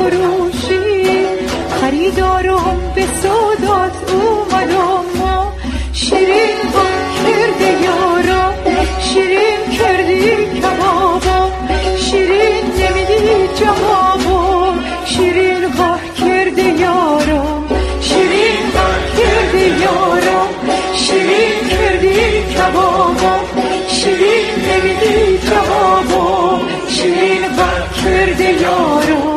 فروشی، خریدارم به سودات اومدم. ما شیرین ها کرده یارم، شیرین کردی کبابم، شیرین نمیدی جوابم، شیرین ها کرده یارم، شیرین ها کرده یارم، شیرین کردی کبابم، شیرین نمیدی جوابم، شیرین ها کرده یارم.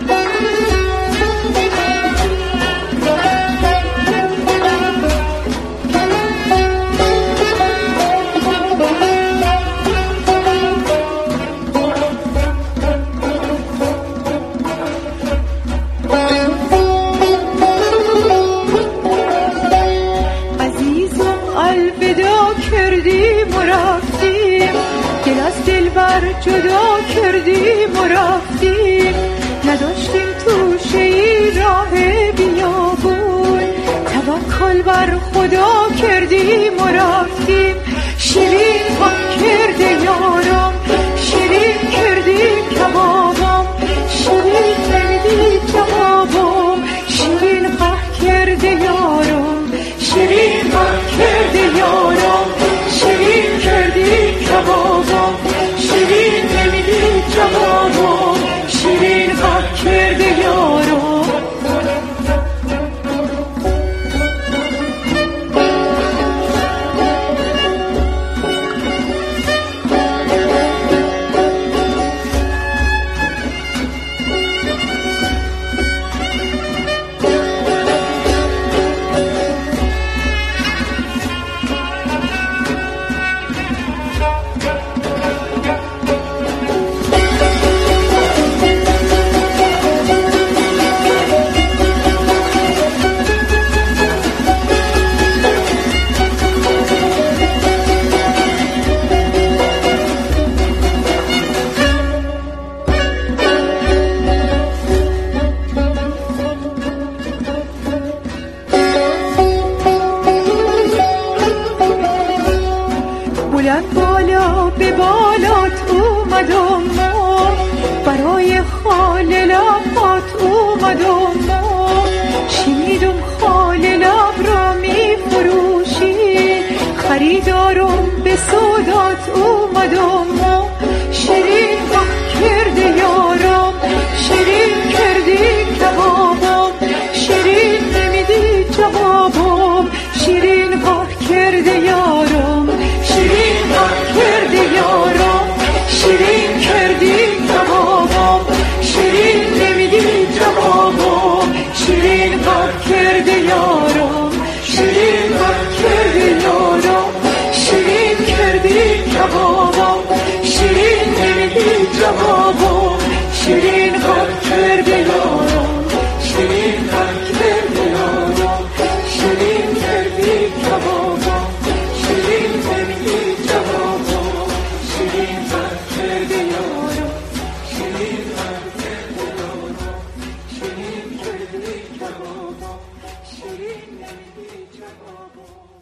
الوداع کردیم و رفتیم، دل از دلبر جدا کردیم و رفتیم. نداشتیم توشه راه بیابون، توکل بر خدا کردیم و رفتیم. شیرین ها کرده یارم، شیرین کردی کبابم، شیرین نمیدی جوابم، شیرین ها کرده یارم، شیرین ها کرده یارم، شیرین کردی کبابم، شیرین نمیدی جوابم، شیرین ها کرده یارم. بلند بالا به بالات اومدم، ما برای خال لبات اومدم. ما شنیدم خال لب را می فروشی، خریدارم به سودات اومدم. ما شیرین ها کرده یارم، شیرین کردی کبابم، شیرین نمیدی جوابم، شیرین ها کرده یارم، شیرین ها کرده یارم، شیرین کردی کبابم، شیرین نمیدی جوابم، شیرین ها کرده یارم، شیرین ها کرده یارم، شیرین کردی کبابم، شیرین نمیدی جوابم، شیرین ها کرده یارم، شیرین ها کرده یارم، شیرین کردی کبابم، شیرین نمیدی جوابم، شیرین ها کرده یارم، شیرین ها کرده یارم، شیرین کردی کبابم، شیرین نمیدی جوابم.